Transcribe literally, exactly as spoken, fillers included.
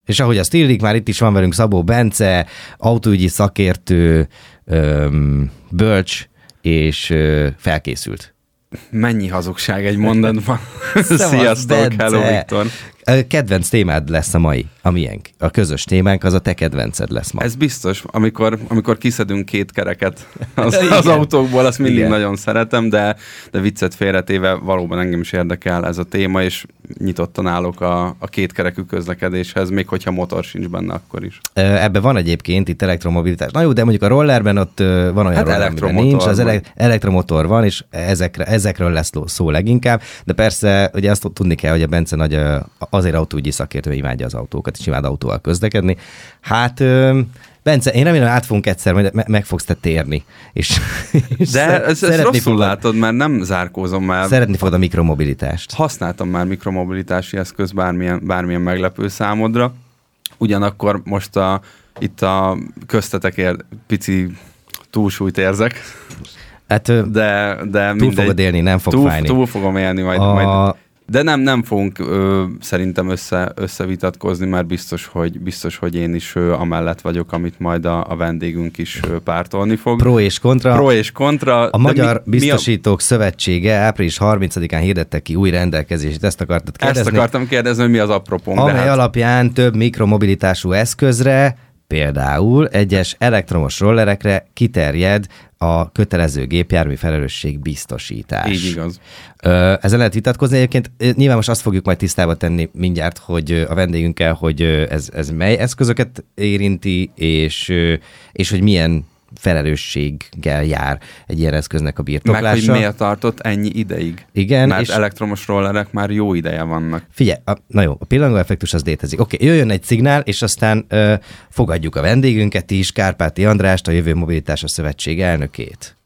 És ahogy azt illik, már itt is van velünk Szabó Bence, autóügyi szakértő, öm, bölcs és ö, felkészült. Mennyi hazugság egy mondatban. Sziasztok, Sziasztok, hello Viktor. Kedvenc témád lesz a mai, a miénk. A közös témánk az a te kedvenced lesz ma. Ez biztos, amikor, amikor kiszedünk két kereket az, az autókból, azt mindig Igen. nagyon szeretem, de, de viccet félretéve valóban engem is érdekel ez a téma, és nyitottan állok a, a kétkerekű közlekedéshez, még hogyha motor sincs benne akkor is. Ebben van egyébként itt elektromobilitás. Na jó, de mondjuk a rollerben ott van olyan hát roller, amiben nincs, az ele- elektromotor van, és ezekre, ezekről lesz szó leginkább, de persze ugye azt tudni kell, hogy a Bence nagy azért autóügyi szakértő, imádja az autókat, és imád autóval közlekedni. Hát, Bence, én remélem, át fogunk egyszer, majd me- meg fogsz te térni. És, és De ezt ez rosszul fogod, látod, mert nem zárkózom már. Szeretni fogod a mikromobilitást. Használtam már mikromobilitási eszköz bármilyen, bármilyen meglepő számodra. Ugyanakkor most a, itt a köztetek ér, pici túlsúlyt érzek. Hát, de, de túl mindegy, fogod élni, nem fog túl, fájni. Túl fogom élni majd. A... majd. De nem, nem fogunk ö, szerintem össze, összevitatkozni, mert biztos hogy, biztos, hogy én is ö, amellett vagyok, amit majd a, a vendégünk is ö, pártolni fog. Pro és kontra. Pro és kontra. A Magyar mi, Biztosítók mi a... Szövetsége április harmincadikán hirdette ki új rendelkezést. Ezt akartad kérdezni? Ezt akartam kérdezni, hogy mi az apropónk. Amely hát... alapján több mikromobilitású eszközre, például egyes elektromos rollerekre kiterjed a kötelező gépjármű felelősség biztosítás. Így igaz. Ezzel lehet vitatkozni. Egyébként nyilván most azt fogjuk majd tisztába tenni mindjárt, hogy a vendégünkkel, hogy ez, ez mely eszközöket érinti, és, és hogy milyen felelősséggel jár egy ilyen eszköznek a birtoklása. Meg, hogy miért tartott ennyi ideig. Igen. Mert és elektromos rollerek már jó ideje vannak. Figyelj, a, na jó, a pillangó effektus az létezik. Oké, okay, jöjjön egy szignál, és aztán ö, fogadjuk a vendégünket is, Kárpáti Andrást, a Jövő Mobilitása Szövetség elnökét.